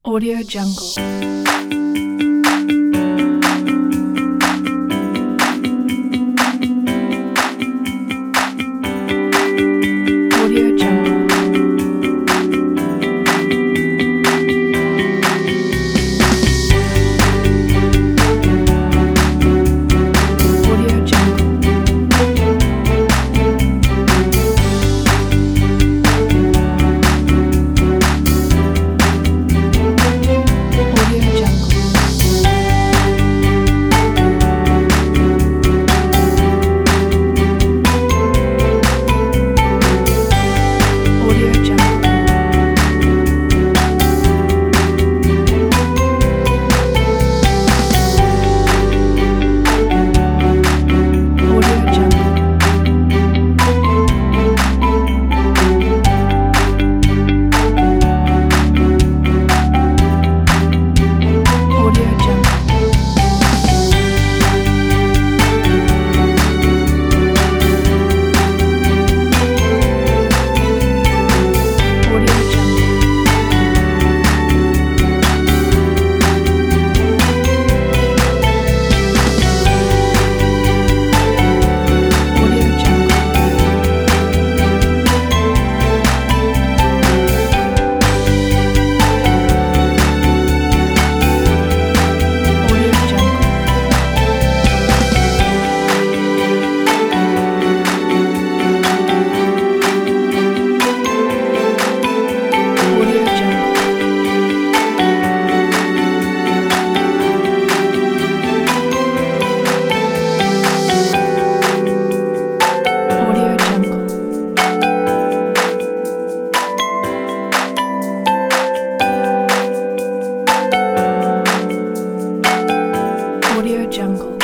Audio Jungle. Audio Jungle. Audio Jungle. Audio Jungle. Audio Jungle. Audio Jungle. Audio Jungle. Audio Jungle. Audio Jungle. Audio Jungle. Audio Jungle. Audio Jungle. Audio Jungle.